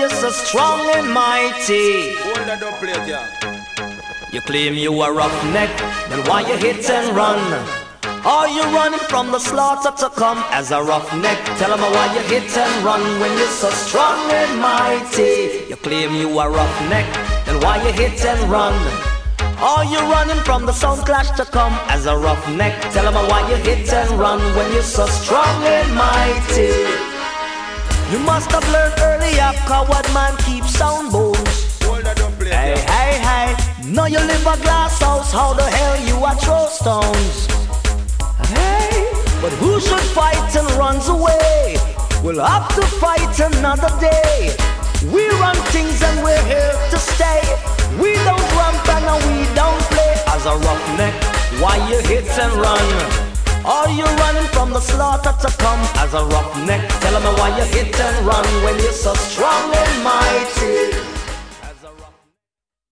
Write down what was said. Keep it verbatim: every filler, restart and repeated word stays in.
you're so strong and mighty. Hold that up plate, yeah. You claim you are roughneck, then why you hit and run? Are you running from the slaughter to come as a roughneck? Tell them why you hit and run when you're so strong and mighty. You claim you are roughneck, then why you hit and run? Are you running from the sound clash to come as a roughneck? Tell them why you hit and run when you're so strong and mighty. You must have learned earlier, coward man keeps sound bones. Hold that up plate, Hey, yeah. hey, hey, now you live a glass house, how the hell you a throw stones? Hey, but who should fight and runs away? We'll have to fight another day. We run things and we're here to stay. We don't ramp and we don't play. As a roughneck, why you hit and run? Are you running from the slaughter to come as a roughneck? Tell me why you hit and run when you're so strong and mighty.